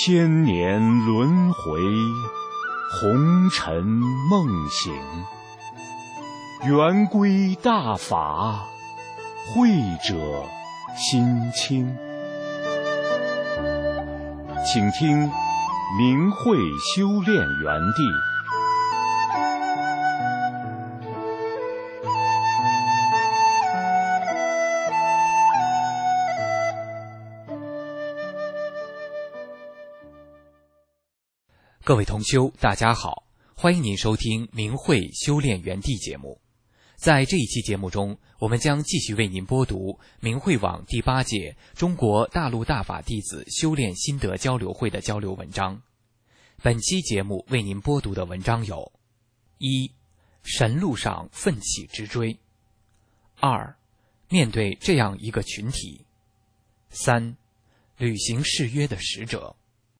千年轮回，红尘梦醒。圆规大法，慧者心清。请听明慧修炼园地。 各位同修，大家好，欢迎您收听明慧修炼园地节目。在这一期节目中，我们将继续为您播读明慧网第8届中国大陆大法弟子修炼心得交流会的交流文章。本期节目为您播读的文章有：1. 神路上奋起直追； 2. 面对这样一个群体； 3. 履行誓约的使者。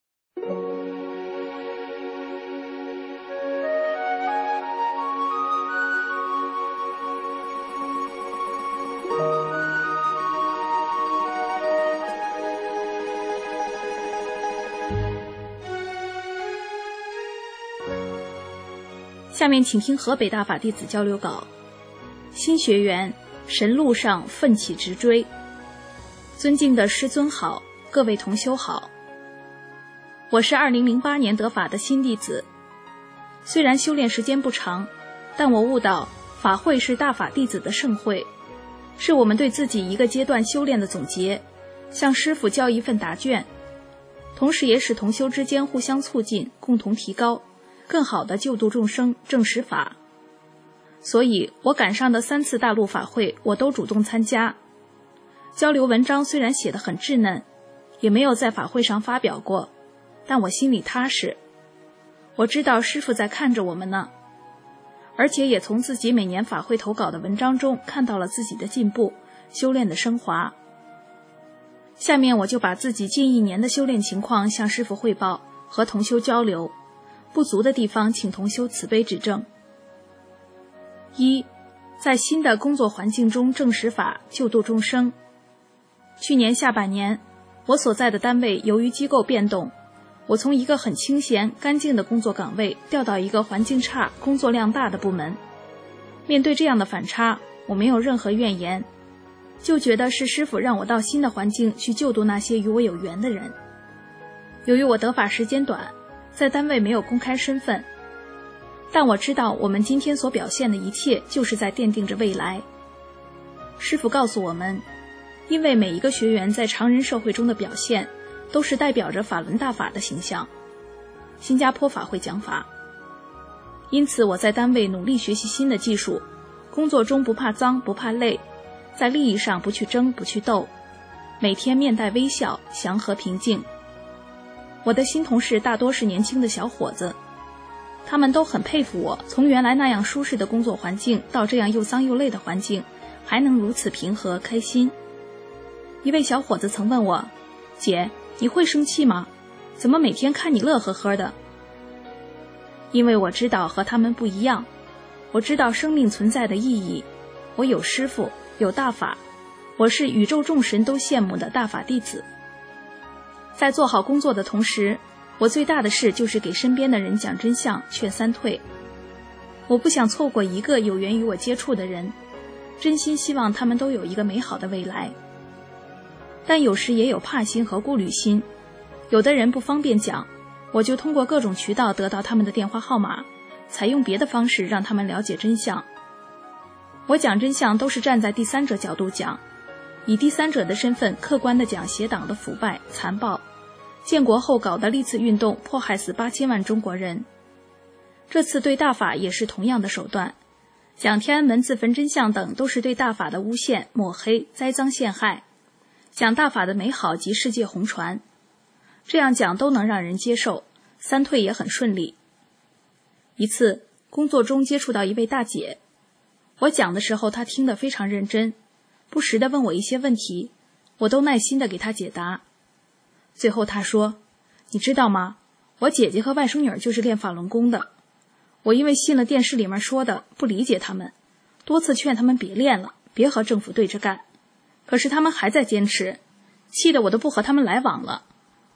下面请听河北大法弟子交流稿。新学员，神路上奋起直追。尊敬的师尊好，各位同修好。我是2008年得法的新弟子，虽然修炼时间不长，但我悟到法会是大法弟子的盛会，是我们对自己一个阶段修炼的总结，向师父交一份答卷，同时也使同修之间互相促进，共同提高，更好地救度众生，证实法。所以我赶上的3次大陆法会我都主动参加。交流文章虽然写得很稚嫩，也没有在法会上发表过，但我心里踏实。我知道师父在看着我们呢，而且也从自己每年法会投稿的文章中看到了自己的进步，修炼的升华。下面我就把自己近1年的修炼情况向师父汇报，和同修交流，不足的地方请同修慈悲指正。1. 在新的工作环境中证实法，救度众生。去年下半年，我所在的单位由于机构变动，我从一个很清闲干净的工作岗位调到一个环境差工作量大的部门。面对这样的反差，我没有任何怨言，就觉得是师父让我到新的环境去救度那些与我有缘的人。由于我得法时间短，在单位没有公开身份，但我知道我们今天所表现的一切就是在奠定着未来。师父告诉我们，因为每一个学员在常人社会中的表现都是代表着法轮大法的形象，新加坡法会讲法，因此我在单位努力学习新的技术，工作中不怕脏不怕累，在利益上不去争不去斗，每天面带微笑，祥和平静。我的新同事大多是年轻的小伙子，他们都很佩服我，从原来那样舒适的工作环境到这样又脏又累的环境，还能如此平和开心。一位小伙子曾问我，姐，你会生气吗？怎么每天看你乐呵呵的？因为我知道和他们不一样，我知道生命存在的意义，我有师父，有大法，我是宇宙众神都羡慕的大法弟子。在做好工作的同时，我最大的事就是给身边的人讲真相，劝3退。我不想错过一个有缘与我接触的人，真心希望他们都有一个美好的未来。但有时也有怕心和顾虑心，有的人不方便讲，我就通过各种渠道得到他们的电话号码，采用别的方式让他们了解真相。我讲真相都是站在第三者角度讲，以第三者的身份客观地讲邪党的腐败残暴，建国后搞的历次运动迫害死8000万中国人。这次对大法也是同样的手段，讲天安门自焚真相等都是对大法的诬陷抹黑栽赃陷害，讲大法的美好及世界红传，这样讲都能让人接受，3退也很顺利。一次工作中接触到一位大姐，我讲的时候她听得非常认真，不时地问我一些问题，我都耐心地给她解答。最后她说，你知道吗，我姐姐和外甥女就是练法轮功的，我因为信了电视里面说的，不理解他们，多次劝他们别练了，别和政府对着干，可是他们还在坚持，气得我都不和他们来往了。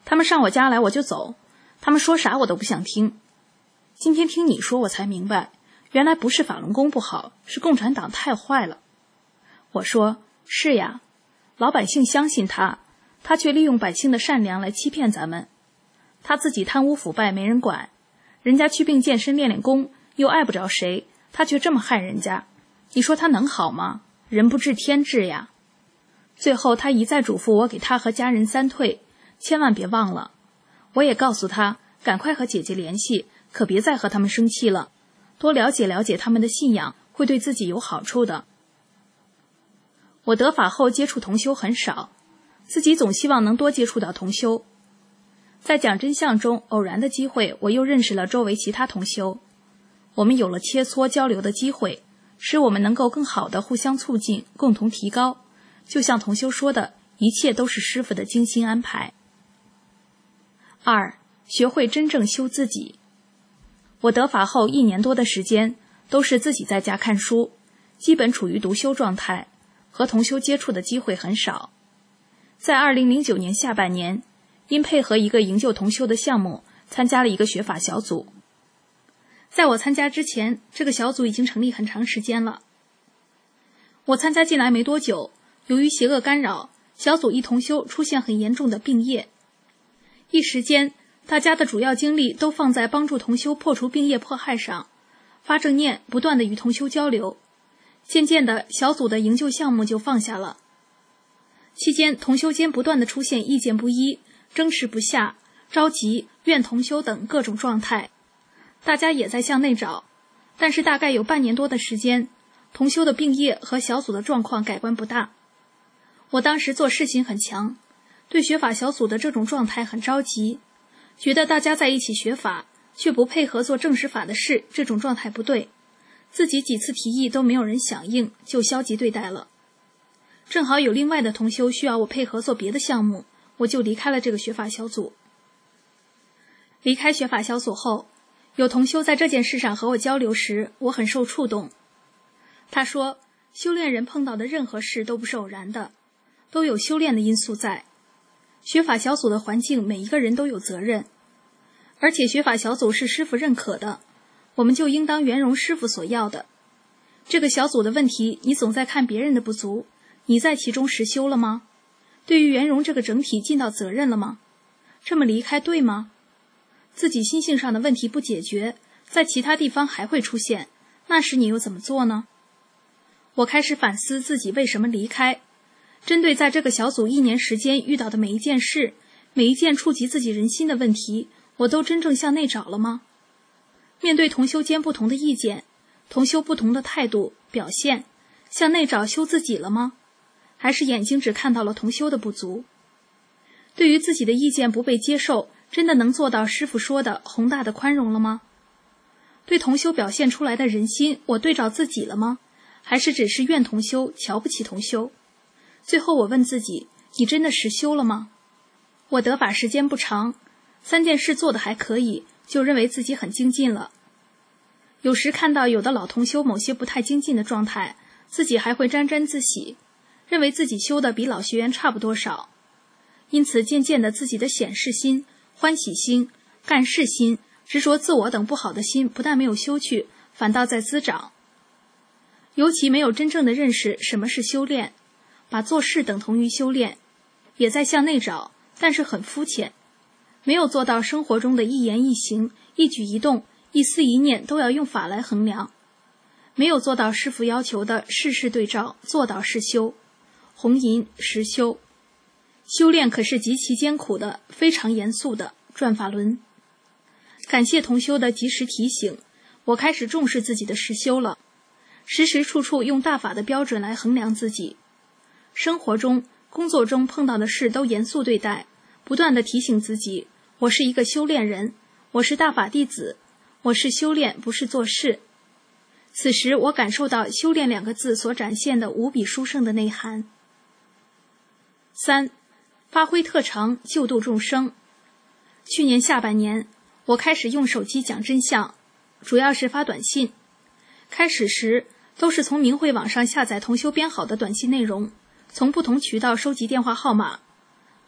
他们上我家来我就走，他们说啥我都不想听。今天听你说我才明白，原来不是法轮功不好，是共产党太坏了。我说，是呀，老百姓相信他却利用百姓的善良来欺骗咱们。他自己贪污腐败没人管，人家去病健身练练功，又碍不着谁，他却这么害人家，你说他能好吗？人不治天治呀。最后他一再嘱咐我给他和家人3退，千万别忘了。我也告诉他，赶快和姐姐联系，可别再和他们生气了，多了解了解他们的信仰，会对自己有好处的。我得法后接触同修很少，自己总希望能多接触到同修。在讲真相中，偶然的机会，我又认识了周围其他同修，我们有了切磋交流的机会，使我们能够更好地互相促进，共同提高。就像同修说的，一切都是师父的精心安排。2. 学会真正修自己。我得法后1年多的时间，都是自己在家看书，基本处于独修状态，和同修接触的机会很少。在2009年下半年，因配合一个营救同修的项目，参加了一个学法小组。在我参加之前，这个小组已经成立很长时间了。我参加进来没多久，由于邪恶干扰，小组一同修出现很严重的病业。一时间，大家的主要精力都放在帮助同修破除病业迫害上，发正念，不断地与同修交流。渐渐的，小组的营救项目就放下了。期间，同修间不断地出现意见不一、争持不下、着急、怨同修等各种状态。大家也在向内找，但是大概有半年多的时间，同修的病业和小组的状况改观不大。我当时做事情很强，对学法小组的这种状态很着急，觉得大家在一起学法，却不配合做正实法的事，这种状态不对。自己几次提议都没有人响应，就消极对待了。正好有另外的同修需要我配合做别的项目，我就离开了这个学法小组。离开学法小组后，有同修在这件事上和我交流时，我很受触动。他说，修炼人碰到的任何事都不是偶然的，都有修炼的因素在。学法小组的环境每一个人都有责任，而且学法小组是师父认可的，我们就应当圆融师父所要的。这个小组的问题，你总在看别人的不足，你在其中实修了吗？对于圆融这个整体尽到责任了吗？这么离开对吗？自己心性上的问题不解决，在其他地方还会出现，那时你又怎么做呢？我开始反思自己为什么离开，针对在这个小组1年时间遇到的每一件事，每一件触及自己人心的问题，我都真正向内找了吗？面对同修间不同的意见，同修不同的态度表现，向内找修自己了吗？还是眼睛只看到了同修的不足？对于自己的意见不被接受，真的能做到师父说的宏大的宽容了吗？对同修表现出来的人心，我对照自己了吗？还是只是怨同修，瞧不起同修？最后我问自己，你真的实修了吗？我得法时间不长，3件事做得还可以，就认为自己很精进了。有时看到有的老同修某些不太精进的状态，自己还会沾沾自喜，认为自己修的比老学员差不多少。因此渐渐的，自己的显示心、欢喜心、干事心、执着自我等不好的心不但没有修去，反倒在滋长。尤其没有真正的认识什么是修炼，把做事等同于修炼，也在向内找，但是很肤浅，没有做到生活中的一言一行、一举一动、一思一念都要用法来衡量，没有做到师父要求的事事对照，做到是修，弘淫实修。修炼可是极其艰苦的，非常严肃的，转法轮。感谢同修的及时提醒，我开始重视自己的实修了，时时处处用大法的标准来衡量自己。生活中、工作中碰到的事都严肃对待，不断地提醒自己，我是一个修炼人，我是大法弟子，我是修炼，不是做事。此时我感受到修炼2个字所展现的无比殊胜的内涵。3. 发挥特长，救度众生。去年下半年，我开始用手机讲真相，主要是发短信。开始时都是从明慧网上下载同修编好的短信内容，从不同渠道收集电话号码。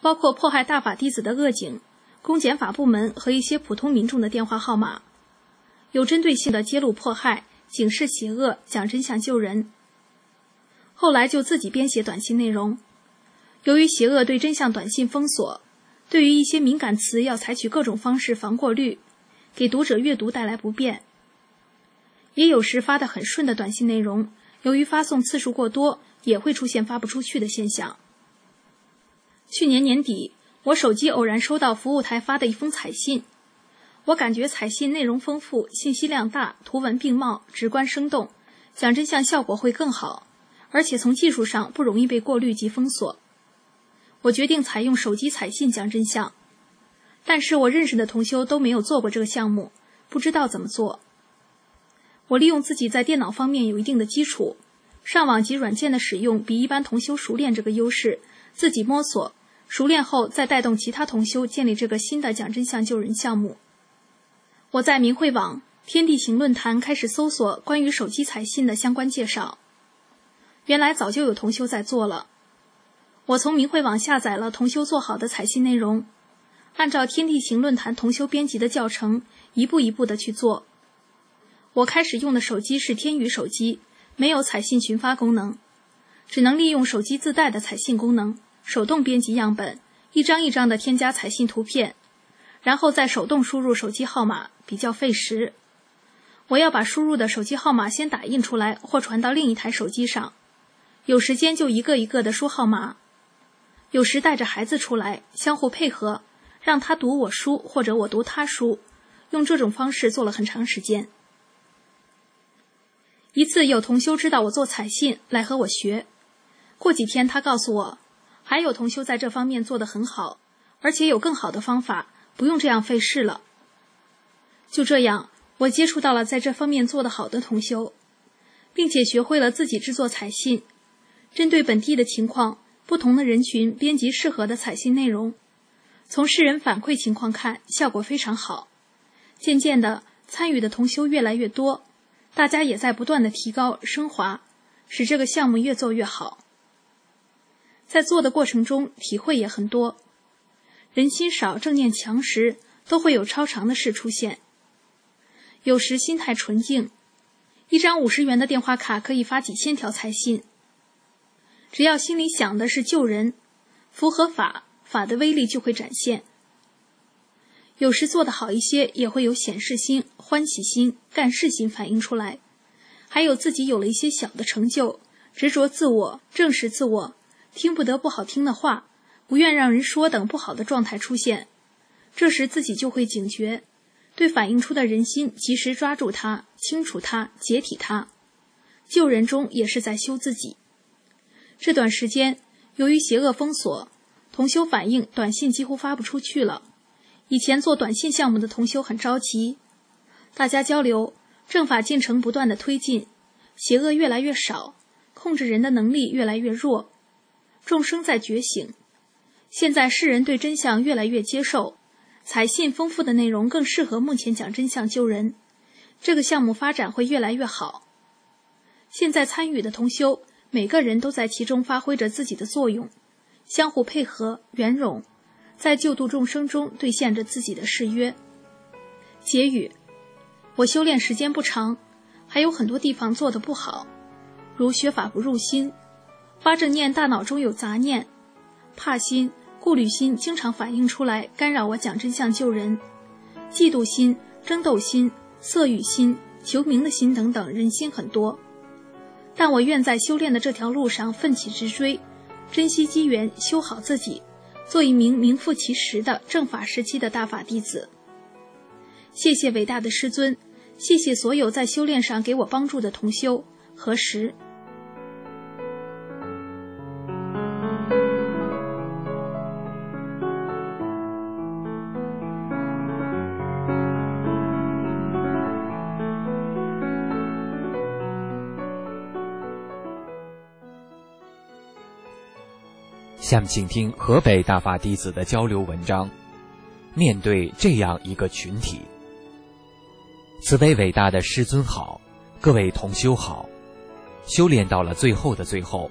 包括迫害大法弟子的恶警、公检法部门和一些普通民众的电话号码，有针对性的揭露迫害、警示邪恶、讲真相救人。后来就自己编写短信内容。由于邪恶对真相短信封锁，对于一些敏感词要采取各种方式防过滤，给读者阅读带来不便。也有时发得很顺的短信内容，由于发送次数过多，也会出现发不出去的现象。去年年底，我手机偶然收到服务台发的一封彩信，我感觉彩信内容丰富，信息量大，图文并茂，直观生动，讲真相效果会更好，而且从技术上不容易被过滤及封锁。我决定采用手机彩信讲真相，但是我认识的同修都没有做过这个项目，不知道怎么做。我利用自己在电脑方面有一定的基础，上网及软件的使用比一般同修熟练这个优势，自己摸索，熟练后再带动其他同修建立这个新的讲真相救人项目。我在明慧网、天地行论坛开始搜索关于手机彩信的相关介绍，原来早就有同修在做了。我从明慧网下载了同修做好的彩信内容，按照天地行论坛同修编辑的教程，一步一步的去做。我开始用的手机是天宇手机，没有彩信群发功能，只能利用手机自带的彩信功能，手动编辑样本，一张一张的添加彩信图片，然后再手动输入手机号码，比较费时。我要把输入的手机号码先打印出来或传到另一台手机上，有时间就一个一个的输号码，有时带着孩子出来，相互配合，让他读我书或者我读他书，用这种方式做了很长时间。一次有同修知道我做彩信，来和我学。过几天他告诉我，还有同修在这方面做得很好，而且有更好的方法，不用这样费事了。就这样，我接触到了在这方面做得好的同修，并且学会了自己制作彩信，针对本地的情况，不同的人群编辑适合的彩信内容。从世人反馈情况看，效果非常好。渐渐的，参与的同修越来越多，大家也在不断的提高升华，使这个项目越做越好。在做的过程中，体会也很多。人心少，正念强时，都会有超常的事出现。有时心态纯净，一张50元的电话卡可以发几千条彩信。只要心里想的是救人，符合法，法的威力就会展现。有时做得好一些，也会有显示心、欢喜心、干事心反映出来，还有自己有了一些小的成就，执着自我、正视自我，听不得不好听的话，不愿让人说等不好的状态出现。这时自己就会警觉，对反映出的人心及时抓住它，清除它，解体它。救人中也是在修自己。这段时间，由于邪恶封锁，同修反映短信几乎发不出去了。以前做短信项目的同修很着急，大家交流，正法进程不断的推进，邪恶越来越少，控制人的能力越来越弱，众生在觉醒。现在世人对真相越来越接受，彩信丰富的内容更适合目前讲真相救人，这个项目发展会越来越好。现在参与的同修，每个人都在其中发挥着自己的作用，相互配合，圆融，在救度众生中兑现着自己的誓约。结语：我修炼时间不长，还有很多地方做得不好，如学法不入心，发正念大脑中有杂念，怕心、顾虑心经常反映出来，干扰我讲真相救人，嫉妒心、争斗心、色欲心、求名的心等等，人心很多。但我愿在修炼的这条路上奋起直追，珍惜机缘，修好自己，做一名名副其实的正法时期的大法弟子。谢谢伟大的师尊，谢谢所有在修炼上给我帮助的同修。何时？ 下面请听河北大法弟子的交流文章。面对这样一个群体，慈悲伟大的师尊好，各位同修好。修炼到了最后的最后，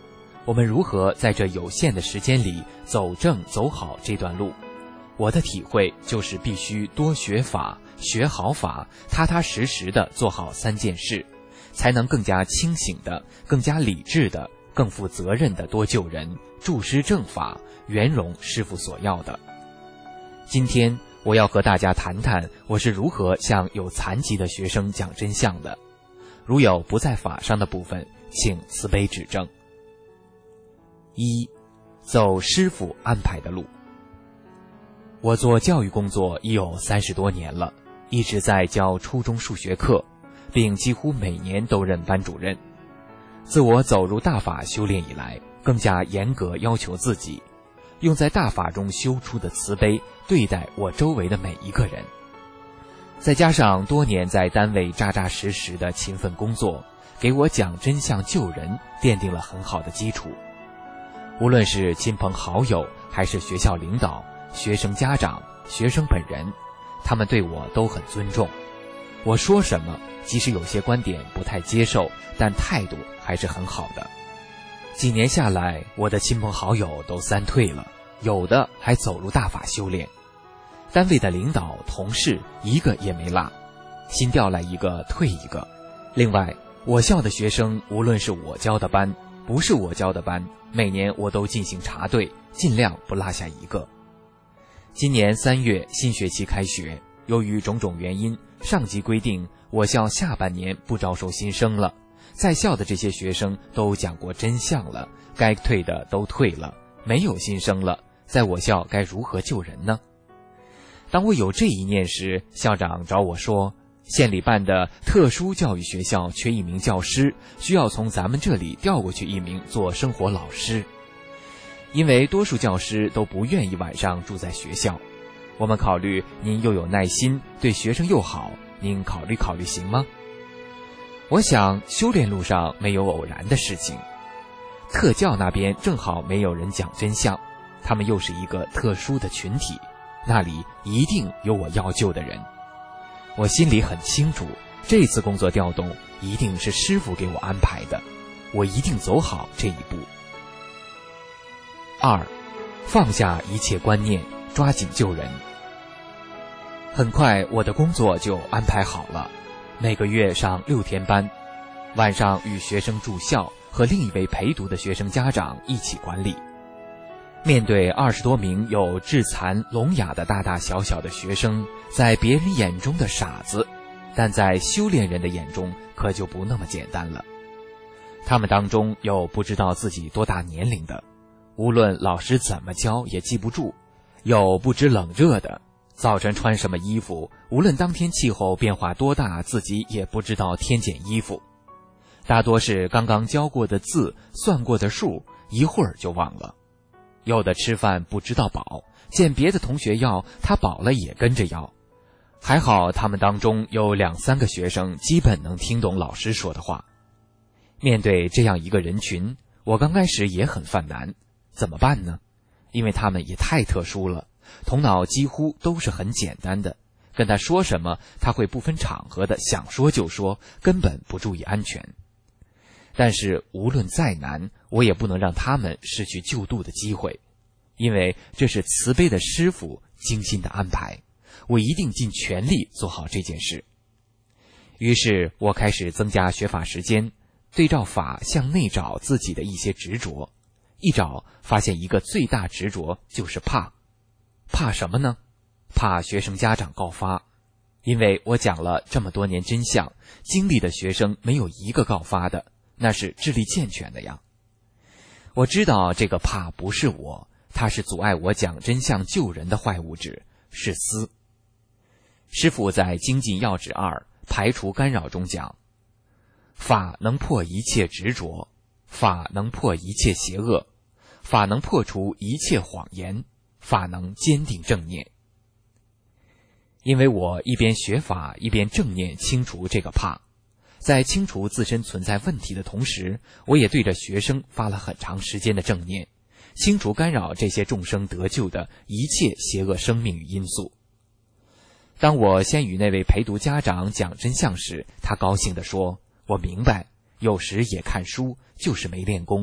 我们如何在这有限的时间里走正走好这段路？我的体会就是必须多学法，学好法，踏踏实实地做好3件事，才能更加清醒的、更加理智的、更负责任的多救人，助师正法，圆融师父所要的。今天我要和大家谈谈我是如何向有残疾的学生讲真相的，如有不在法上的部分，请慈悲指正。1. 走师父安排的路。我做教育工作已有30多年了，一直在教初中数学课，并几乎每年都任班主任。自我走入大法修炼以来，更加严格要求自己，用在大法中修出的慈悲对待我周围的每一个人。再加上多年在单位扎扎实实的勤奋工作，给我讲真相救人奠定了很好的基础。无论是亲朋好友，还是学校领导、学生家长、学生本人，他们对我都很尊重。我说什么，即使有些观点不太接受，但态度还是很好的。几年下来，我的亲朋好友都3退了，有的还走入大法修炼。单位的领导、同事一个也没落，新调来一个退一个。另外，我校的学生无论是我教的班，不是我教的班，每年我都进行查对，尽量不落下一个。今年3月新学期开学，由于种种原因，上级规定我校下半年不招收新生了。在校的这些学生都讲过真相了，该退的都退了，没有新生了，在我校该如何救人呢？当我有这一念时，校长找我说，县里办的特殊教育学校缺1名教师，需要从咱们这里调过去1名做生活老师。因为多数教师都不愿意晚上住在学校，我们考虑您又有耐心，对学生又好，您考虑考虑行吗？我想修炼路上没有偶然的事情，特教那边正好没有人讲真相，他们又是一个特殊的群体，那里一定有我要救的人。我心里很清楚，这次工作调动一定是师父给我安排的，我一定走好这一步。2. 放下一切观念，抓紧救人。很快我的工作就安排好了，每个月上6天班，晚上与学生住校，和另一位陪读的学生家长一起管理。面对20多名有智残聋哑的大大小小的学生，在别人眼中的傻子，但在修炼人的眼中可就不那么简单了。他们当中有不知道自己多大年龄的，无论老师怎么教也记不住，有不知冷热的，早晨穿什么衣服，无论当天气候变化多大，自己也不知道添减衣服。大多是刚刚教过的字，算过的数，一会儿就忘了。有的吃饭不知道饱，见别的同学要，他饱了也跟着要。还好他们当中有2-3个学生基本能听懂老师说的话。面对这样一个人群，我刚开始也很犯难，怎么办呢？因为他们也太特殊了，头脑几乎都是很简单的，跟他说什么他会不分场合的想说就说，根本不注意安全。但是无论再难，我也不能让他们失去救度的机会，因为这是慈悲的师父精心的安排，我一定尽全力做好这件事。于是我开始增加学法时间，对照法向内找自己的一些执着，一找发现一个最大执着就是怕。怕什么呢？怕学生家长告发。因为我讲了这么多年真相，经历的学生没有一个告发的，那是智力健全的呀。我知道这个怕不是我，它是阻碍我讲真相救人的坏物质，是思。师父在《精进要旨2排除干扰》中讲，法能破一切执着，法能破一切邪恶，法能破除一切谎言，法能坚定正念。因为我一边学法一边正念清除这个怕，在清除自身存在问题的同时，我也对着学生发了很长时间的正念，清除干扰这些众生得救的一切邪恶生命与因素。当我先与那位陪读家长讲真相时，他高兴地说，我明白，有时也看书，就是没练功，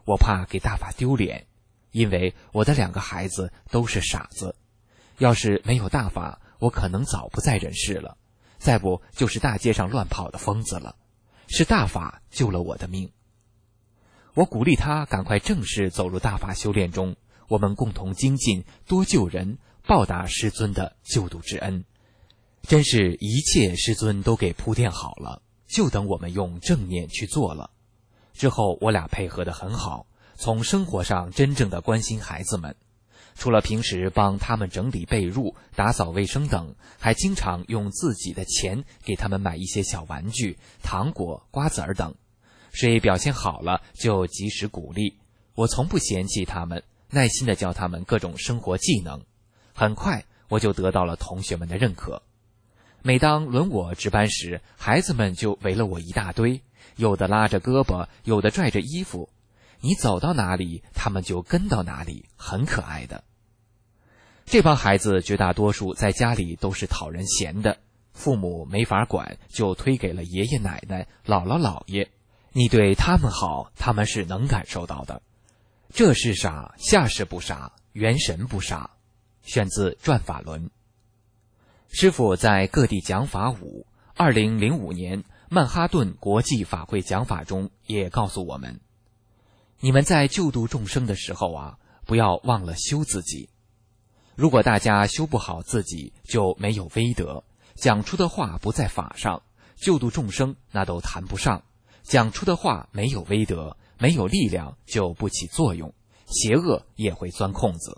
我怕给大法丢脸，因为我的2个孩子都是傻子。要是没有大法，我可能早不在人世了，再不就是大街上乱跑的疯子了。是大法救了我的命。我鼓励他赶快正式走入大法修炼中，我们共同精进，多救人，报答师尊的救度之恩。真是一切师尊都给铺垫好了，就等我们用正念去做了。之后我俩配合得很好，从生活上真正的关心孩子们，除了平时帮他们整理被褥、打扫卫生等，还经常用自己的钱给他们买一些小玩具、糖果、瓜子儿等。谁表现好了就及时鼓励，我从不嫌弃他们，耐心地教他们各种生活技能。很快我就得到了同学们的认可。每当轮我值班时，孩子们就围了我一大堆，有的拉着胳膊，有的拽着衣服，你走到哪里他们就跟到哪里，很可爱的。这帮孩子绝大多数在家里都是讨人嫌的，父母没法管，就推给了爷爷奶奶、姥姥姥爷。你对他们好，他们是能感受到的。这是傻，下士不傻，元神不傻。选自《转法轮》。师父在各地讲法舞，2005年曼哈顿国际法会讲法中也告诉我们，你们在救度众生的时候啊，不要忘了修自己。如果大家修不好自己，就没有威德，讲出的话不在法上，救度众生那都谈不上。讲出的话没有威德，没有力量，就不起作用，邪恶也会钻空子。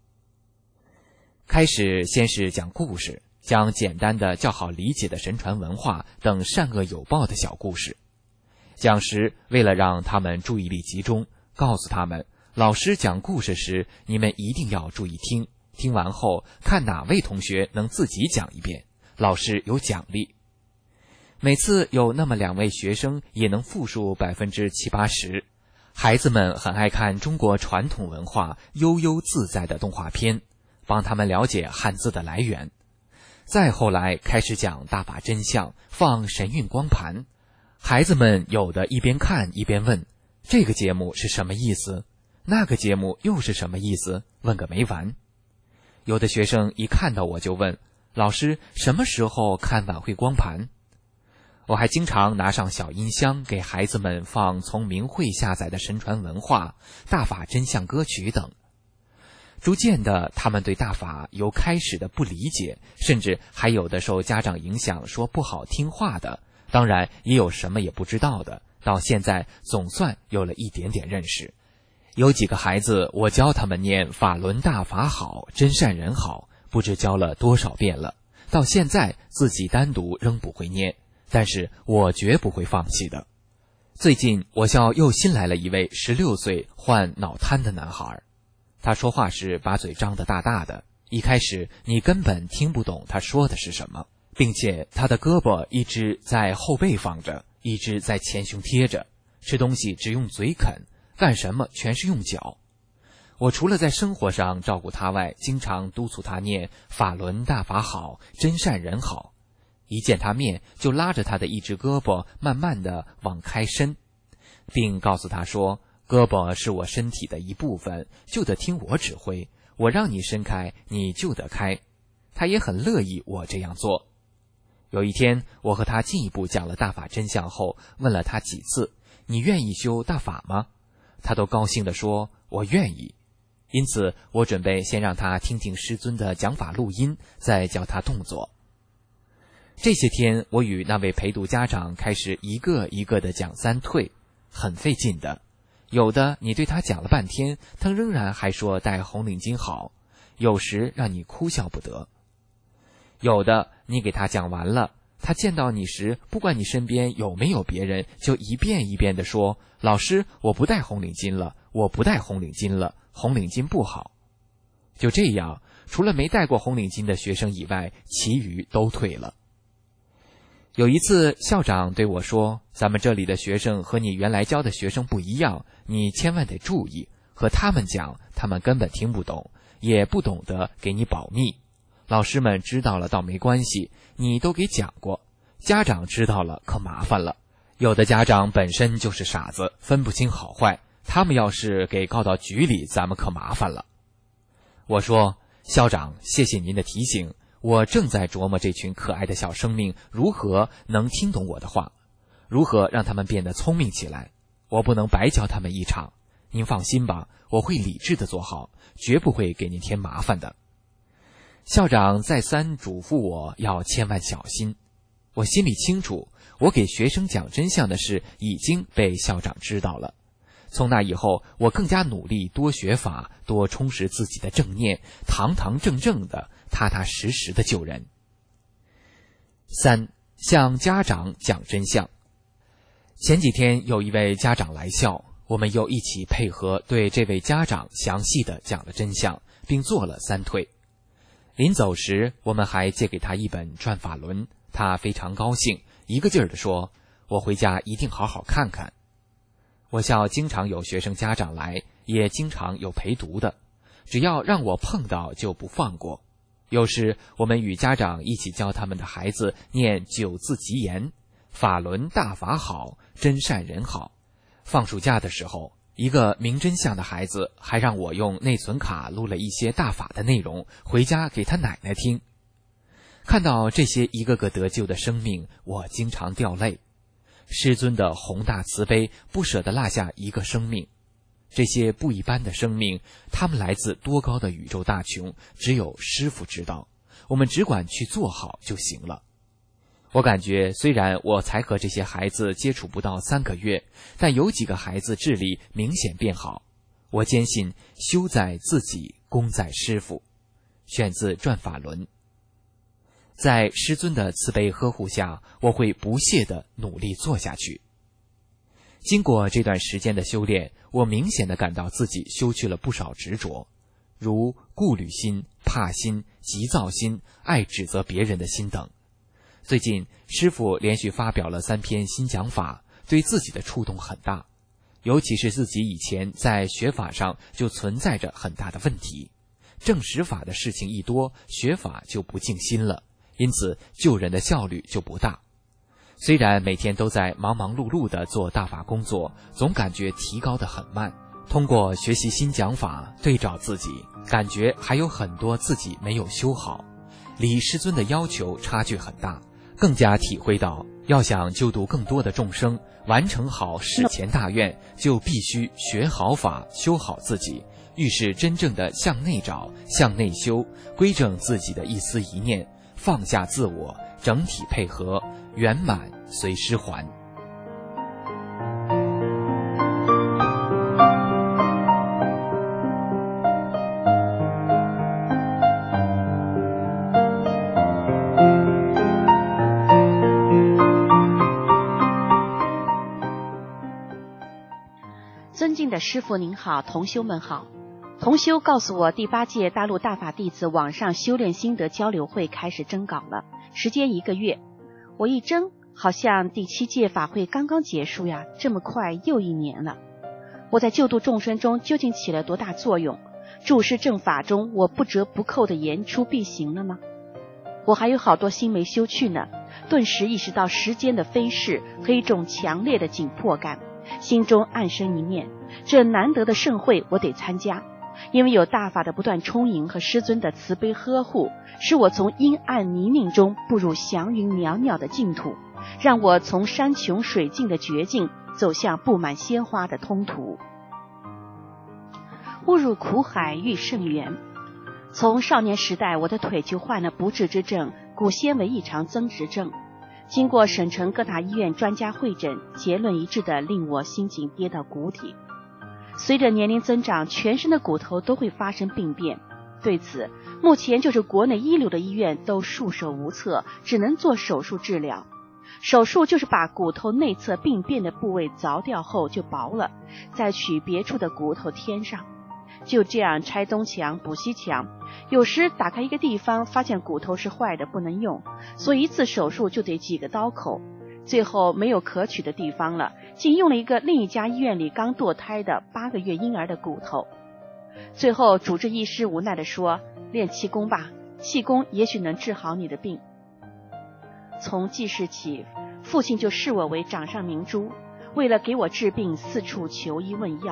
开始先是讲故事，讲简单的较好理解的神传文化等善恶有报的小故事。讲时为了让他们注意力集中，告诉他们，老师讲故事时你们一定要注意听，听完后看哪位同学能自己讲一遍，老师有奖励。每次有那么2位学生也能复述70-80%。孩子们很爱看中国传统文化悠悠自在的动画片，帮他们了解汉字的来源。再后来开始讲大法真相，放神韵光盘，孩子们有的一边看一边问，这个节目是什么意思？那个节目又是什么意思？问个没完。有的学生一看到我就问，老师什么时候看晚会光盘？我还经常拿上小音箱给孩子们放从明慧下载的神传文化、大法真相歌曲等。逐渐的，他们对大法由开始的不理解，甚至还有的受家长影响说不好听话的，当然也有什么也不知道的，到现在总算有了一点点认识。有几个孩子我教他们念法轮大法好，真善人好，不知教了多少遍了，到现在自己单独仍不会念，但是我绝不会放弃的。最近我校又新来了一位16岁患脑瘫的男孩，他说话时把嘴张得大大的，一开始你根本听不懂他说的是什么，并且他的胳膊一只在后背放着，一只在前胸贴着，吃东西只用嘴啃，干什么全是用脚。我除了在生活上照顾他外，经常督促他念法轮大法好，真善人好。一见他面就拉着他的一只胳膊慢慢地往开伸，并告诉他说，胳膊是我身体的一部分，就得听我指挥，我让你伸开你就得开。他也很乐意我这样做。有一天我和他进一步讲了大法真相后，问了他几次，你愿意修大法吗？他都高兴地说，我愿意。因此我准备先让他听听师尊的讲法录音，再教他动作。这些天我与那位陪读家长开始一个一个的讲三退，很费劲的。有的你对他讲了半天，他仍然还说戴红领巾好，有时让你哭笑不得。有的你给他讲完了，他见到你时，不管你身边有没有别人，就一遍一遍地说，老师我不戴红领巾了，我不戴红领巾了，红领巾不好。就这样，除了没戴过红领巾的学生以外，其余都退了。有一次校长对我说，咱们这里的学生和你原来教的学生不一样，你千万得注意，和他们讲他们根本听不懂，也不懂得给你保密。老师们知道了倒没关系，你都给讲过，家长知道了可麻烦了。有的家长本身就是傻子，分不清好坏， 他们要是给告到局里，咱们可麻烦了。我说，校长，谢谢您的提醒，我正在琢磨这群可爱的小生命如何能听懂我的话，如何让他们变得聪明起来。我不能白教他们一场，您放心吧，我会理智的做好，绝不会给您添麻烦的。校长再三嘱咐我要千万小心。我心里清楚，我给学生讲真相的事已经被校长知道了。从那以后，我更加努力多学法，多充实自己的正念，堂堂正正的、踏踏实实的救人。3. 向家长讲真相。前几天有一位家长来校，我们又一起配合对这位家长详细的讲了真相，并做了3退。临走时，我们还借给他一本转法轮，他非常高兴，一个劲儿地说，我回家一定好好看看。我校经常有学生家长来，也经常有陪读的，只要让我碰到就不放过。有时我们与家长一起教他们的孩子念9字吉言，法轮大法好，真善人好。放暑假的时候，一个明真相的孩子还让我用内存卡录了一些大法的内容，回家给他奶奶听。看到这些一个个得救的生命，我经常掉泪。师尊的宏大慈悲，不舍得落下一个生命。这些不一般的生命，他们来自多高的宇宙大穹，只有师父知道，我们只管去做好就行了。我感觉虽然我才和这些孩子接触不到3个月，但有几个孩子智力明显变好。我坚信修在自己，功在师父。选自转法轮。在师尊的慈悲呵护下，我会不懈地努力做下去。经过这段时间的修炼，我明显地感到自己修去了不少执着，如顾虑心、怕心、急躁心、爱指责别人的心等。最近师父连续发表了3篇新讲法，对自己的触动很大，尤其是自己以前在学法上就存在着很大的问题，证实法的事情一多，学法就不静心了，因此救人的效率就不大。虽然每天都在忙忙碌碌地做大法工作，总感觉提高得很慢。通过学习新讲法，对照自己，感觉还有很多自己没有修好，离师尊的要求差距很大，更加体会到要想救度更多的众生，完成好史前大愿，就必须学好法，修好自己。遇事真正的向内找，向内修，归正自己的一丝一念，放下自我，整体配合，圆满随师还。 尊敬的师父您好，同修们好。同修告诉我，第8届大陆大法弟子网上修炼心得交流会开始征稿了，时间1个月。我一征，好像第7届法会刚刚结束呀，这么快又1年了。我在救度众生中究竟起了多大作用？注释正法中，我不折不扣的言出必行了吗？我还有好多心没修去呢，顿时意识到时间的飞逝和一种强烈的紧迫感，心中暗生一念，这难得的盛会我得参加，因为有大法的不断充盈和师尊的慈悲呵护，使我从阴暗泥泞中步入祥云袅袅的净土，让我从山穷水尽的绝境走向布满鲜花的通途。误入苦海遇圣缘。从少年时代，我的腿就患了不治之症，骨纤维异常增殖症。经过省城各大医院专家会诊，结论一致的令我心境跌到谷底。随着年龄增长，全身的骨头都会发生病变，对此目前就是国内一流的医院都束手无策，只能做手术治疗。手术就是把骨头内侧病变的部位凿掉后就薄了，再取别处的骨头添上，就这样拆东墙补西墙。有时打开一个地方，发现骨头是坏的不能用，所以一次手术就得几个刀口，最后没有可取的地方了，竟用了一个另一家医院里刚堕胎的8个月婴儿的骨头。最后主治医师无奈地说，练气功吧，气功也许能治好你的病。从记事起，父亲就视我为掌上明珠，为了给我治病四处求医问药，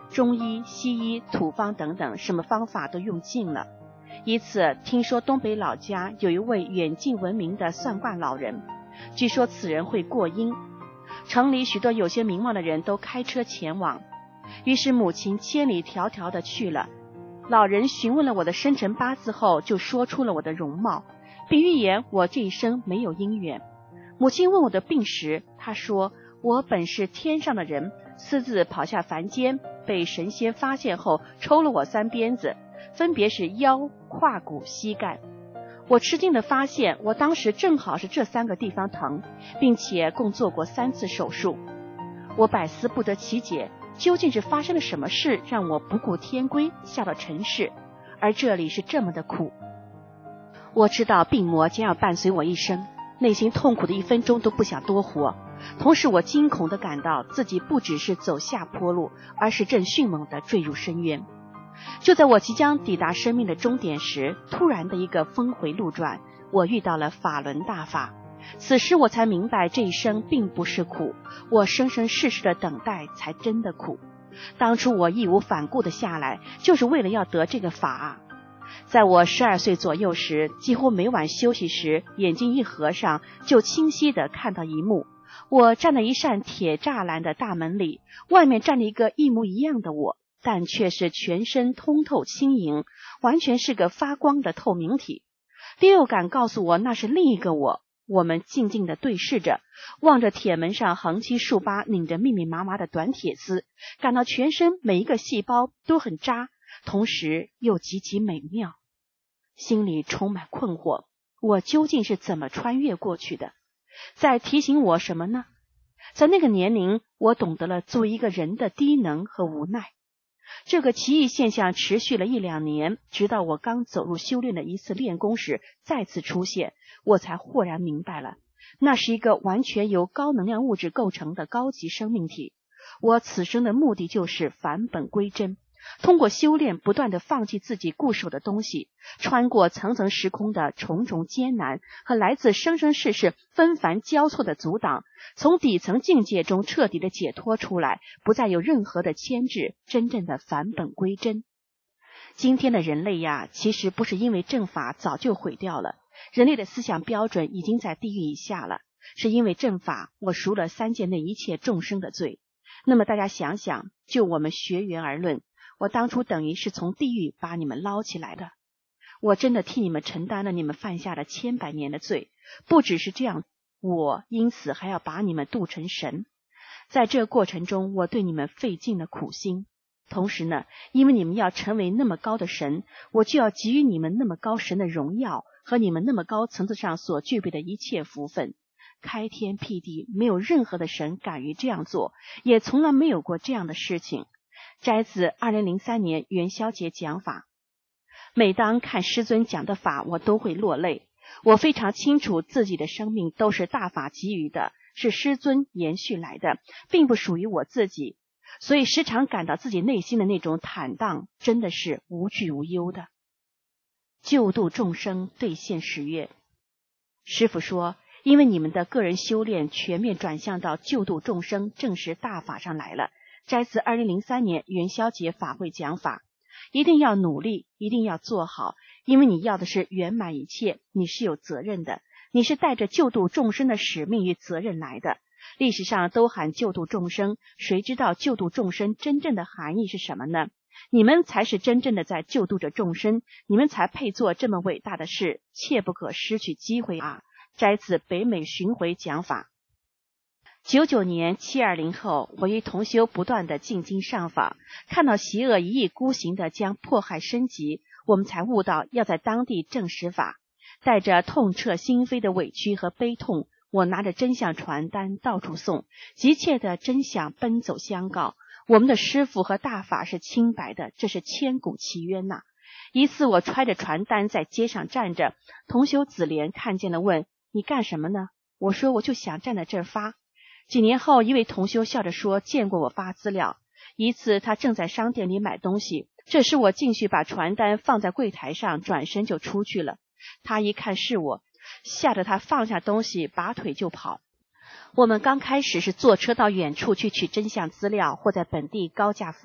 中医、西医、土方等等，什么方法都用尽了。一次听说东北老家有一位远近闻名的算卦老人，据说此人会过阴，城里许多有些名望的人都开车前往，于是母亲千里迢迢地去了。老人询问了我的生辰八字后，就说出了我的容貌，并预言我这一生没有姻缘。母亲问我的病时，他说我本是天上的人，私自跑下凡间，被神仙发现后抽了我3鞭子，分别是腰、胯骨、膝盖。我吃惊地发现，我当时正好是这3个地方疼，并且共做过3次手术。我百思不得其解，究竟是发生了什么事，让我不顾天规下到尘世，而这里是这么的苦。我知道病魔将要伴随我一生，内心痛苦的1分钟都不想多活。同时我惊恐地感到自己不只是走下坡路，而是正迅猛地坠入深渊。就在我即将抵达生命的终点时，突然的一个峰回路转，我遇到了法轮大法。此时我才明白，这一生并不是苦，我生生世世的等待才真的苦。当初我义无反顾的下来，就是为了要得这个法。在我12岁左右时，几乎每晚休息时，眼睛一合上，就清晰地看到一幕。我站在一扇铁栅栏的大门里，外面站着一个一模一样的我，但却是全身通透轻盈，完全是个发光的透明体。第六感告诉我那是另一个我。我们静静地对视着，望着铁门上横七竖八拧着密密麻麻的短铁丝，感到全身每一个细胞都很扎，同时又极其美妙。心里充满困惑，我究竟是怎么穿越过去的？在提醒我什么呢？在那个年龄，我懂得了作为一个人的低能和无奈。这个奇异现象持续了1、2年，直到我刚走入修炼的一次练功时再次出现，我才豁然明白了，那是一个完全由高能量物质构成的高级生命体。我此生的目的就是返本归真，通过修炼不断地放弃自己固守的东西，穿过层层时空的重重艰难和来自生生世世纷繁交错的阻挡，从底层境界中彻底的解脱出来，不再有任何的牵制，真正的返本归真。今天的人类呀，其实不是因为正法早就毁掉了，人类的思想标准已经在地狱以下了，是因为正法我赎了3界内一切众生的罪。那么大家想想，就我们学缘而论，我当初等于是从地狱把你们捞起来的，我真的替你们承担了你们犯下的千百年的罪。不只是这样，我因此还要把你们度成神。在这个过程中，我对你们费尽了苦心。同时呢，因为你们要成为那么高的神，我就要给予你们那么高神的荣耀和你们那么高层次上所具备的一切福分。开天辟地，没有任何的神敢于这样做，也从来没有过这样的事情。摘自2003年元宵节讲法。每当看师尊讲的法，我都会落泪。我非常清楚自己的生命都是大法给予的，是师尊延续来的，并不属于我自己，所以时常感到自己内心的那种坦荡，真的是无惧无忧的。救度众生兑现誓约。师父说，因为你们的个人修炼全面转向到救度众生正实大法上来了。摘自2003年元宵节法会讲法。一定要努力，一定要做好，因为你要的是圆满一切，你是有责任的，你是带着救度众生的使命与责任来的。历史上都喊救度众生，谁知道救度众生真正的含义是什么呢？你们才是真正的在救度着众生，你们才配做这么伟大的事，切不可失去机会啊！摘自北美巡回讲法。99年720后，我与同修不断的进京上访，看到邪恶一意孤行的将迫害升级，我们才悟到要在当地正实法。带着痛彻心扉的委屈和悲痛，我拿着真相传单到处送，急切的真相奔走相告。我们的师父和大法是清白的，这是千古奇冤呐！一次我揣着传单在街上站着，同修子莲看见了问：你干什么呢？我说我就想站在这儿发。几年后，一位同修笑着说见过我发资料。一次他正在商店里买东西，这时我进去把传单放在柜台上，转身就出去了。他一看是我，吓得他放下东西拔腿就跑。我们刚开始是坐车到远处去取真相资料，或在本地高价复印，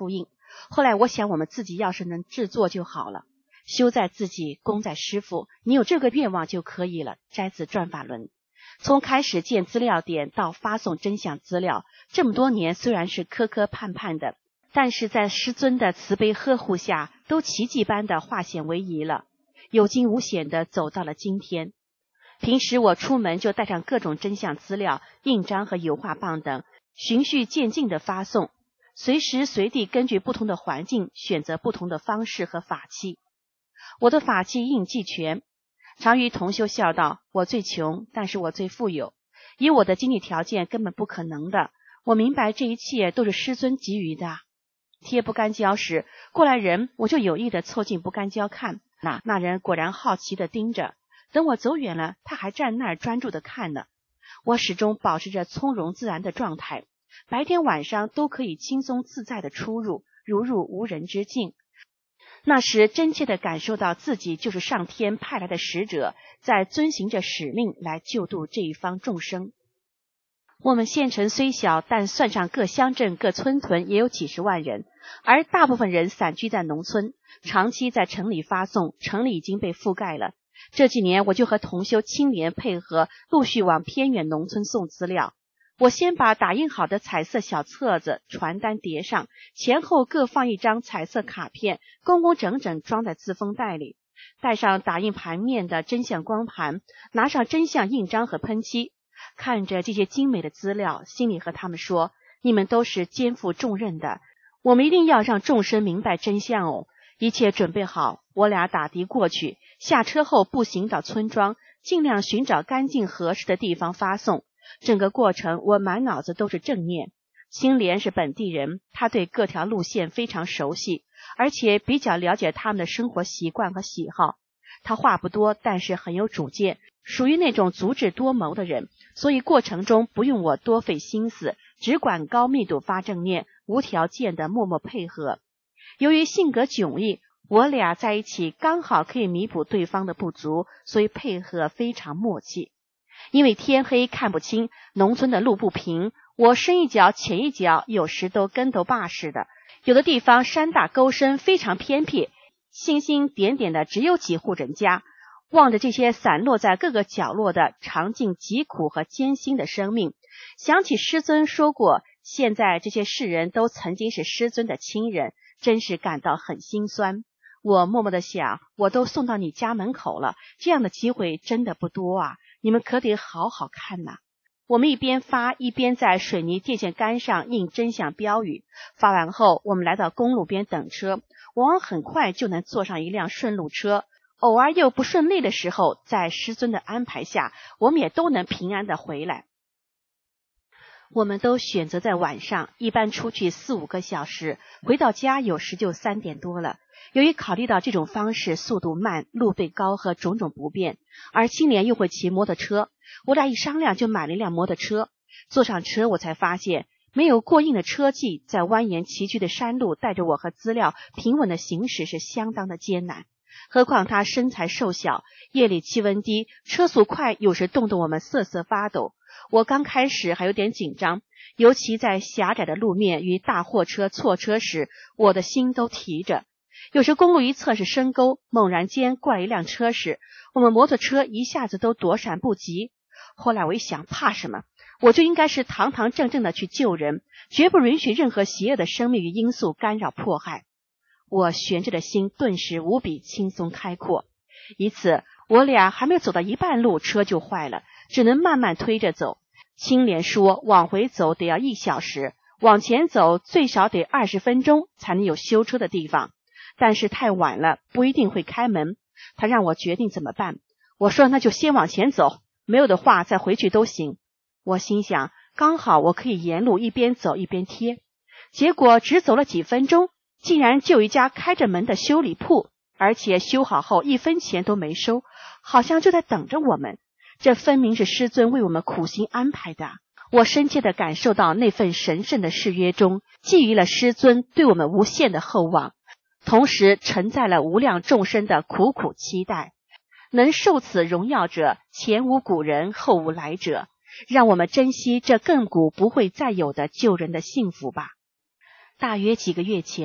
后来我想，我们自己要是能制作就好了，修在自己，功在师父，你有这个愿望就可以了。摘自转法轮。从开始建资料点到发送真相资料，这么多年虽然是磕磕绊绊的，但是在师尊的慈悲呵护下，都奇迹般的化险为夷了，有惊无险的走到了今天。平时我出门就带上各种真相资料、印章和油画棒等，循序渐进的发送，随时随地根据不同的环境选择不同的方式和法器。我的法器应俱全，常与同修笑道，我最穷，但是我最富有，以我的经济条件根本不可能的，我明白这一切都是师尊给予的。贴不干胶时，过来人我就有意的凑近不干胶看，那人果然好奇的盯着，等我走远了，他还站那儿专注的看呢。我始终保持着从容自然的状态，白天晚上都可以轻松自在的出入，如入无人之境。那时真切地感受到自己就是上天派来的使者，在遵行着使命来救度这一方众生。我们县城虽小，但算上各乡镇各村屯也有几十万人，而大部分人散居在农村，长期在城里发送，城里已经被覆盖了。这几年我就和同修青年配合，陆续往偏远农村送资料。我先把打印好的彩色小册子、传单叠上，前后各放一张彩色卡片，工工整整装在自封袋里，带上打印盘面的真相光盘，拿上真相印章和喷漆，看着这些精美的资料，心里和他们说，你们都是肩负重任的，我们一定要让众生明白真相哦。一切准备好，我俩打的过去，下车后步行到村庄，尽量寻找干净合适的地方发送。整个过程我满脑子都是正念。青莲是本地人，他对各条路线非常熟悉，而且比较了解他们的生活习惯和喜好。他话不多，但是很有主见，属于那种足智多谋的人，所以过程中不用我多费心思，只管高密度发正念，无条件的默默配合。由于性格迥异，我俩在一起刚好可以弥补对方的不足，所以配合非常默契。因为天黑看不清，农村的路不平，我深一脚浅一脚，有时都跟头坝似的。有的地方山大沟深，非常偏僻，星星点点的只有几户人家。望着这些散落在各个角落的尝尽疾苦和艰辛的生命，想起师尊说过，现在这些世人都曾经是师尊的亲人，真是感到很心酸。我默默地想，我都送到你家门口了，这样的机会真的不多啊，你们可得好好看呐。我们一边发一边在水泥电线杆上印真相标语，发完后我们来到公路边等车，往往很快就能坐上一辆顺路车，偶尔又不顺利的时候，在师尊的安排下，我们也都能平安的回来。我们都选择在晚上，一般出去4-5个小时，回到家有时就3点多了。由于考虑到这种方式速度慢、路费高和种种不便，而青年又会骑摩托车，我俩一商量就买了一辆摩托车。坐上车我才发现，没有过硬的车技，在蜿蜒崎岖的山路带着我和资料平稳的行驶是相当的艰难。何况他身材瘦小，夜里气温低，车速快，有时冻得我们瑟瑟发抖。我刚开始还有点紧张，尤其在狭窄的路面与大货车错车时，我的心都提着。有时公路一侧是深沟，猛然间过来一辆车时，我们摩托车一下子都躲闪不及。后来我一想，怕什么？我就应该是堂堂正正的去救人，绝不允许任何邪恶的生命与因素干扰迫害。我悬着的心顿时无比轻松开阔。一次我俩还没有走到一半路，车就坏了，只能慢慢推着走。青莲说往回走得要1小时，往前走最少得20分钟才能有修车的地方，但是太晚了，不一定会开门。他让我决定怎么办，我说那就先往前走，没有的话再回去都行。我心想，刚好我可以沿路一边走一边贴。结果只走了几分钟，竟然就有一家开着门的修理铺，而且修好后1分钱都没收，好像就在等着我们。这分明是师尊为我们苦心安排的。我深切地感受到那份神圣的誓约中寄予了师尊对我们无限的厚望，同时承载了无量众生的苦苦期待。能受此荣耀者，前无古人后无来者，让我们珍惜这亘古不会再有的救人的幸福吧。大约几个月前，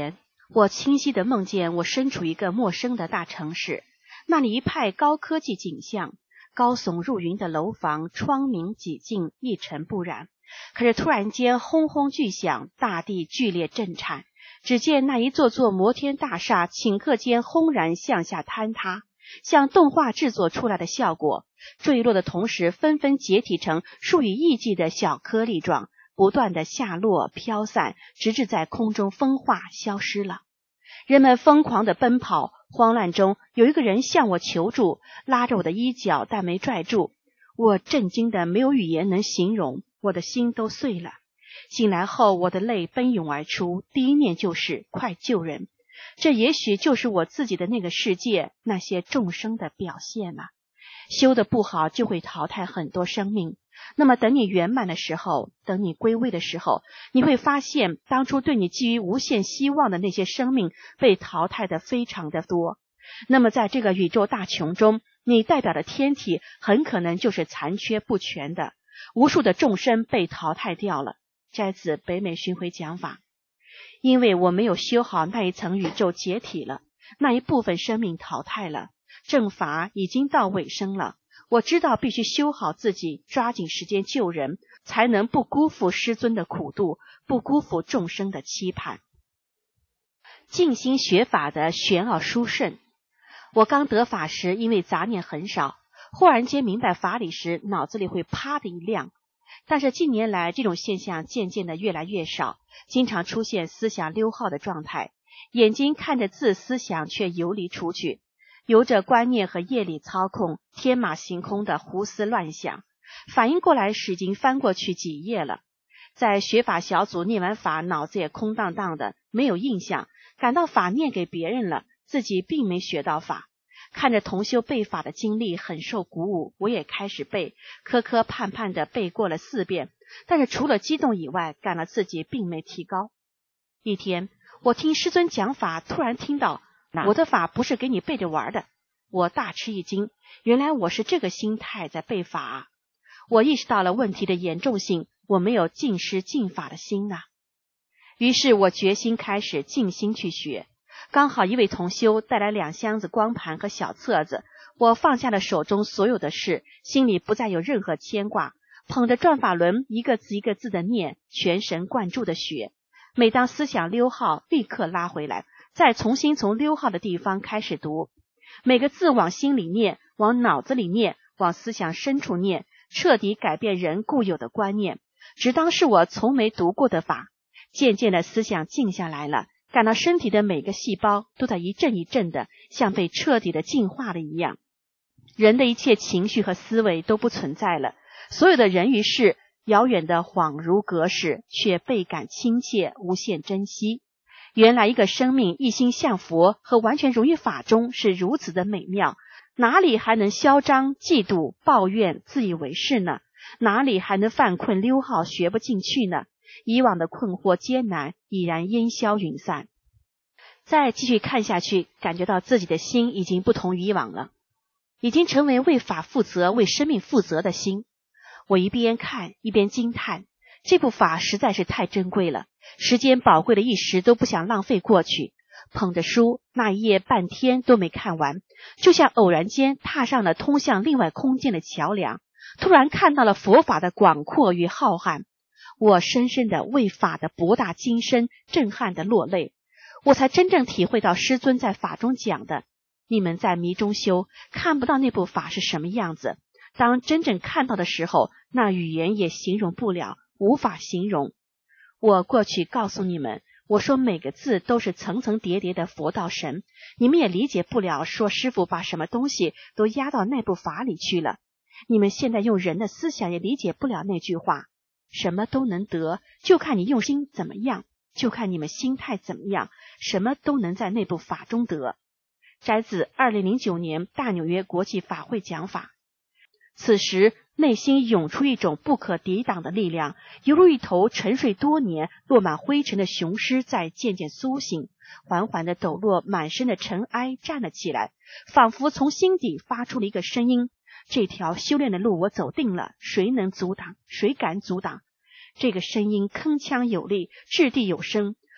我清晰地梦见我身处一个陌生的大城市，那里一派高科技景象，高耸入云的楼房，窗明几净，一尘不染。可是突然间轰轰巨响，大地剧烈震颤，只见那一座座摩天大厦顷刻间轰然向下坍塌，像动画制作出来的效果，坠落的同时纷纷解体成数以亿计的小颗粒状，不断的下落飘散，直至在空中风化消失了。人们疯狂地奔跑，慌乱中有一个人向我求助，拉着我的衣角，但没拽住。我震惊的没有语言能形容，我的心都碎了。醒来后，我的泪奔涌而出，第一念就是快救人。这也许就是我自己的那个世界，那些众生的表现啊。修得不好就会淘汰很多生命，那么等你圆满的时候，等你归位的时候，你会发现当初对你寄予无限希望的那些生命被淘汰的非常的多。那么在这个宇宙大穹中，你代表的天体很可能就是残缺不全的，无数的众生被淘汰掉了。摘自北美巡回讲法。因为我没有修好那一层宇宙解体了，那一部分生命淘汰了，正法已经到尾声了。我知道必须修好自己，抓紧时间救人，才能不辜负师尊的苦度，不辜负众生的期盼。静心学法的玄奥殊胜。我刚得法时，因为杂念很少，忽然间明白法理时，脑子里会啪的一亮。但是近年来这种现象渐渐的越来越少，经常出现思想溜号的状态，眼睛看着字，思想却游离出去，由着观念和业力操控，天马行空的胡思乱想，反应过来时已经翻过去几页了。在学法小组念完法，脑子也空荡荡的，没有印象，感到法念给别人了，自己并没学到法。看着同修背法的经历很受鼓舞，我也开始背，磕磕绊绊的背过了4遍，但是除了激动以外，感到自己并没提高。一天我听师尊讲法，突然听到我的法不是给你背着玩的，我大吃一惊，原来我是这个心态在背法啊。我意识到了问题的严重性，我没有敬师敬法的心啊。于是我决心开始静心去学。刚好一位同修带来2箱子光盘和小册子，我放下了手中所有的事，心里不再有任何牵挂，捧着转法轮一个字一个字的念，全神贯注的学。每当思想溜号，立刻拉回来，再重新从溜号的地方开始读，每个字往心里念，往脑子里念，往思想深处念，彻底改变人固有的观念，只当是我从没读过的法。渐渐的思想静下来了，感到身体的每个细胞都在一阵一阵的，像被彻底的净化了一样。人的一切情绪和思维都不存在了，所有的人与事遥远的恍如隔世，却倍感亲切，无限珍惜。原来一个生命一心向佛和完全融于法中是如此的美妙，哪里还能嚣张嫉妒抱怨自以为是呢？哪里还能犯困溜号学不进去呢？以往的困惑艰难已然烟消云散。再继续看下去，感觉到自己的心已经不同于以往了，已经成为为法负责为生命负责的心。我一边看一边惊叹，这部法实在是太珍贵了，时间宝贵的一时都不想浪费过去。捧着书，那一页半天都没看完，就像偶然间踏上了通向另外空间的桥梁，突然看到了佛法的广阔与浩瀚。我深深的为法的博大精深震撼的落泪，我才真正体会到师尊在法中讲的，你们在迷中修，看不到那部法是什么样子，当真正看到的时候，那语言也形容不了，无法形容。我过去告诉你们，我说每个字都是层层叠叠的佛道神，你们也理解不了，说师父把什么东西都压到那部法里去了。你们现在用人的思想也理解不了那句话，什么都能得，就看你用心怎么样，就看你们心态怎么样，什么都能在那部法中得。摘自2009年大纽约国际法会讲法。此时内心涌出一种不可抵挡的力量，犹如一头沉睡多年落满灰尘的雄狮在渐渐苏醒，缓缓地抖落满身的尘埃，站了起来，仿佛从心底发出了一个声音，这条修炼的路我走定了，谁能阻挡？谁敢阻挡？这个声音铿锵有力，掷地有声。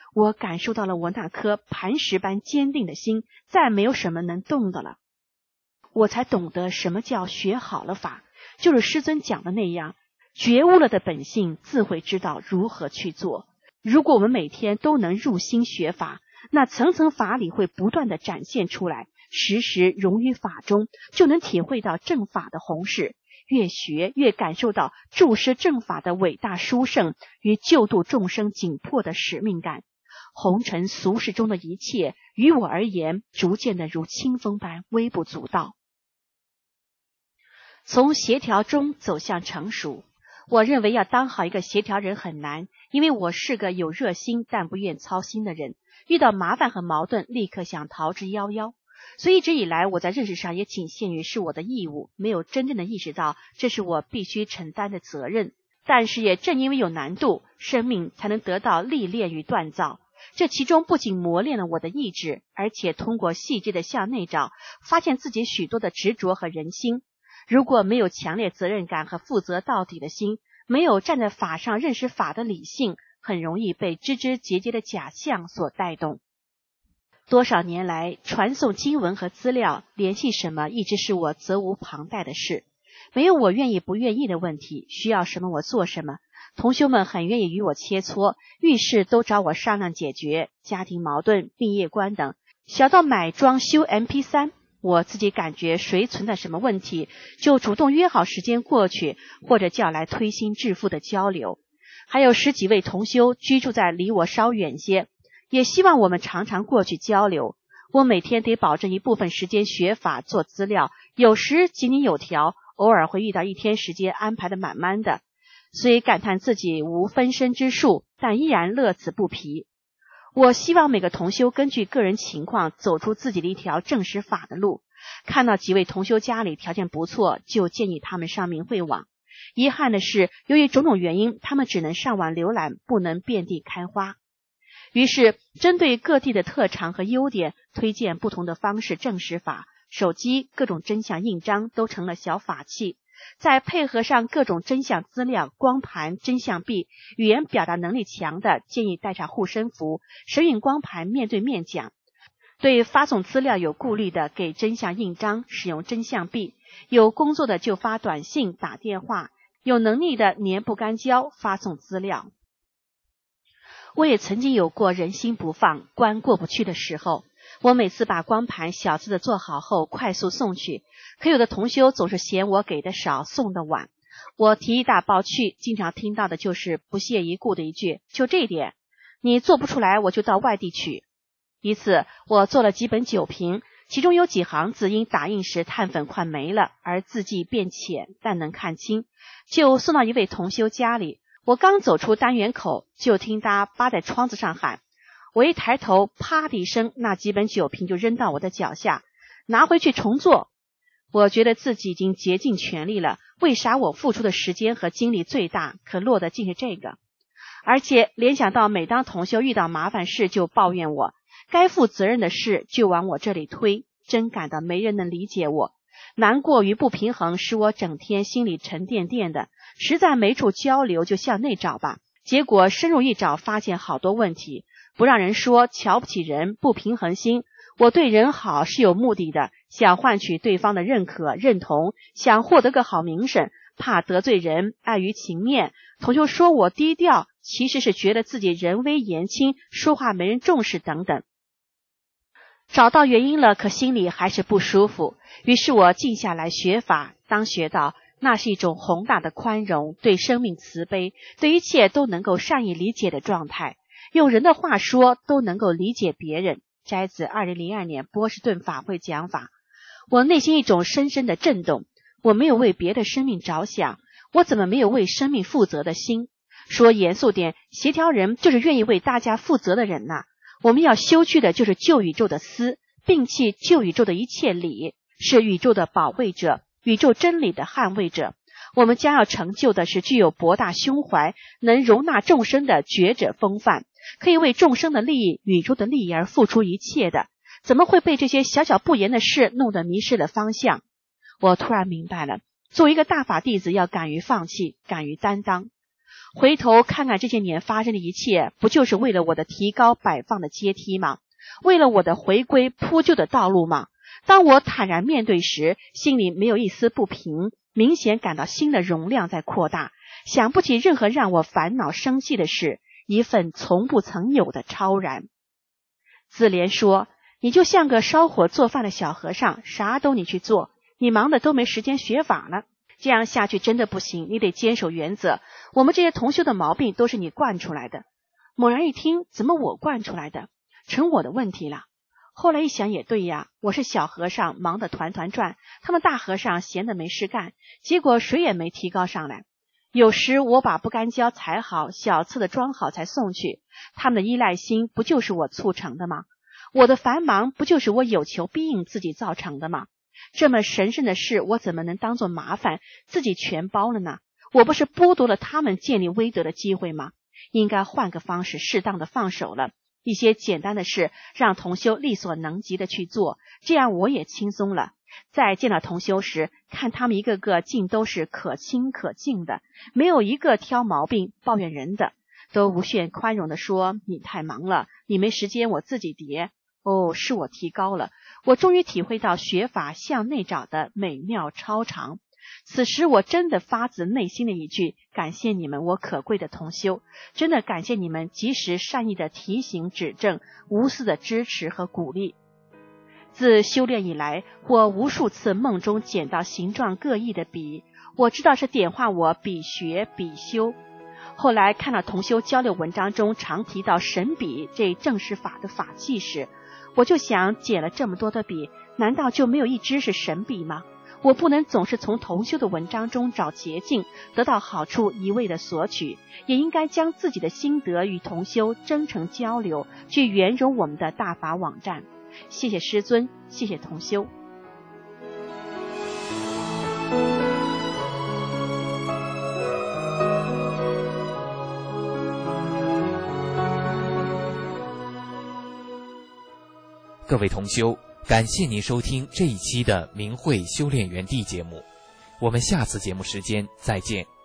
我感受到了我那颗磐石般坚定的心，再没有什么能动的了。我才懂得什么叫学好了法，就是师尊讲的那样，觉悟了的本性自会知道如何去做。如果我们每天都能入心学法，那层层法理会不断地展现出来，时时融于法中，就能体会到正法的宏势，越学越感受到注释正法的伟大殊胜与救度众生紧迫的使命感。红尘俗世中的一切，于我而言，逐渐的如清风般微不足道。从协调中走向成熟，我认为要当好一个协调人很难，因为我是个有热心但不愿操心的人，遇到麻烦和矛盾立刻想逃之夭夭。所以一直以来我在认识上也仅限于是我的义务，没有真正的意识到这是我必须承担的责任。但是也正因为有难度，生命才能得到历练与锻造。这其中不仅磨练了我的意志，而且通过细致的向内找，发现自己许多的执着和人心。如果没有强烈责任感和负责到底的心，没有站在法上认识法的理性，很容易被枝枝节节的假象所带动。多少年来，传送经文和资料，联系什么一直是我责无旁贷的事。没有我愿意不愿意的问题，需要什么我做什么。同修们很愿意与我切磋，遇事都找我商量解决，家庭矛盾、毕业观等，小到买装修 MP3， 我自己感觉谁存在什么问题，就主动约好时间过去，或者叫来推心置腹的交流。还有10几位同修居住在离我稍远些，也希望我们常常过去交流。我每天得保证一部分时间学法做资料，有时井井有条，偶尔会遇到一天时间安排的满满的。虽感叹自己无分身之术，但依然乐此不疲。我希望每个同修根据个人情况走出自己的一条正实法的路。看到几位同修家里条件不错，就建议他们上明慧网。遗憾的是，由于种种原因，他们只能上网浏览，不能遍地开花。于是针对各地的特长和优点，推荐不同的方式证实法，手机各种真相印章都成了小法器，再配合上各种真相资料、光盘、真相币，语言表达能力强的建议带上护身符，神韵光盘面对面讲。对发送资料有顾虑的，给真相印章，使用真相币。有工作的就发短信、打电话，有能力的年不干交发送资料。我也曾经有过人心不放、关过不去的时候，我每次把光盘小字的做好后快速送去，可有的同修总是嫌我给的少，送的晚。我提一大包去，经常听到的就是不屑一顾的一句：就这点，你做不出来我就到外地取。一次我做了几本酒瓶，其中有几行字因打印时碳粉快没了，而字迹变浅，但能看清，就送到一位同修家里。我刚走出单元口，就听他扒在窗子上喊。我一抬头，啪的一声，那几本酒瓶就扔到我的脚下，拿回去重做。我觉得自己已经竭尽全力了，为啥我付出的时间和精力最大，可落得竟是这个？而且联想到每当同修遇到麻烦事就抱怨我，该负责任的事就往我这里推，真感到没人能理解我。难过与不平衡使我整天心里沉甸甸的，实在没处交流就向内找吧。结果深入一找，发现好多问题，不让人说，瞧不起人，不平衡心。我对人好是有目的的，想换取对方的认可认同，想获得个好名声，怕得罪人，碍于情面。同修说我低调，其实是觉得自己人微言轻，说话没人重视等等。找到原因了，可心里还是不舒服。于是我静下来学法，当学到那是一种宏大的宽容，对生命慈悲，对一切都能够善意理解的状态。用人的话说，都能够理解别人。摘自2002年波士顿法会讲法。我内心一种深深的震动，我没有为别的生命着想，我怎么没有为生命负责的心？说严肃点，协调人就是愿意为大家负责的人呐。我们要修去的就是旧宇宙的思，摒弃旧宇宙的一切理，是宇宙的保卫者，宇宙真理的捍卫者。我们将要成就的是具有博大胸怀，能容纳众生的觉者风范，可以为众生的利益、宇宙的利益而付出一切的，怎么会被这些小小不言的事弄得迷失了方向？我突然明白了，作为一个大法弟子，要敢于放弃，敢于担当。 回头看看这些年发生的一切，不就是为了我的提高摆放的阶梯吗？为了我的回归铺就的道路吗？当我坦然面对时，心里没有一丝不平，明显感到心的容量在扩大，想不起任何让我烦恼生气的事，一份从不曾有的超然。自怜说，你就像个烧火做饭的小和尚，啥都你去做，你忙的都没时间学法了。这样下去真的不行，你得坚守原则。我们这些同修的毛病都是你惯出来的。猛然一听，怎么我惯出来的？成我的问题了。后来一想也对呀，我是小和尚，忙得团团转，他们大和尚闲得没事干，结果谁也没提高上来。有时我把不干胶裁好，小次的装好才送去，他们的依赖心不就是我促成的吗？我的繁忙不就是我有求必应自己造成的吗？这么神圣的事，我怎么能当作麻烦自己全包了呢？我不是剥夺了他们建立威德的机会吗？应该换个方式适当的放手了，一些简单的事让同修力所能及的去做，这样我也轻松了。在见到同修时，看他们一个个竟都是可亲可敬的，没有一个挑毛病抱怨人的，都无限宽容地说，你太忙了，你没时间，我自己叠。哦，是我提高了，我终于体会到学法向内找的美妙超常。此时我真的发自内心的一句，感谢你们，我可贵的同修，真的感谢你们及时善意的提醒指正，无私的支持和鼓励。自修炼以来，我无数次梦中捡到形状各异的笔，我知道是点化我比学比修。后来看到同修交流文章中常提到神笔这正式法的法器时，我就想，捡了这么多的笔，难道就没有一支是神笔吗？我不能总是从同修的文章中找捷径，得到好处一味的索取，也应该将自己的心得与同修真诚交流，去圆融我们的大法网站。谢谢师尊，谢谢同修。 各位同修，感谢您收听这一期的明慧修炼园地节目，我们下次节目时间再见。